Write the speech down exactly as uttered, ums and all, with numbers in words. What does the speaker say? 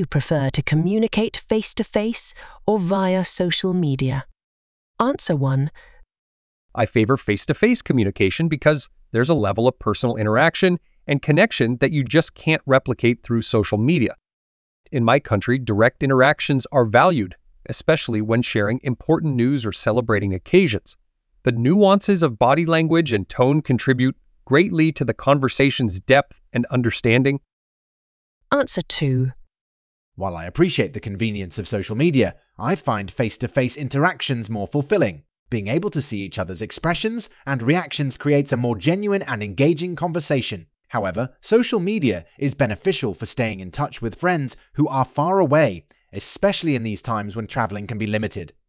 you prefer to communicate face-to-face or via social media? Answer one. I favor face-to-face communication because there's a level of personal interaction and connection that you just can't replicate through social media. In my country, direct interactions are valued, especially when sharing important news or celebrating occasions. The nuances of body language and tone contribute greatly to the conversation's depth and understanding. Answer two. While I appreciate the convenience of social media, I find face-to-face interactions more fulfilling. Being able to see each other's expressions and reactions creates a more genuine and engaging conversation. However, social media is beneficial for staying in touch with friends who are far away, especially in these times when traveling can be limited.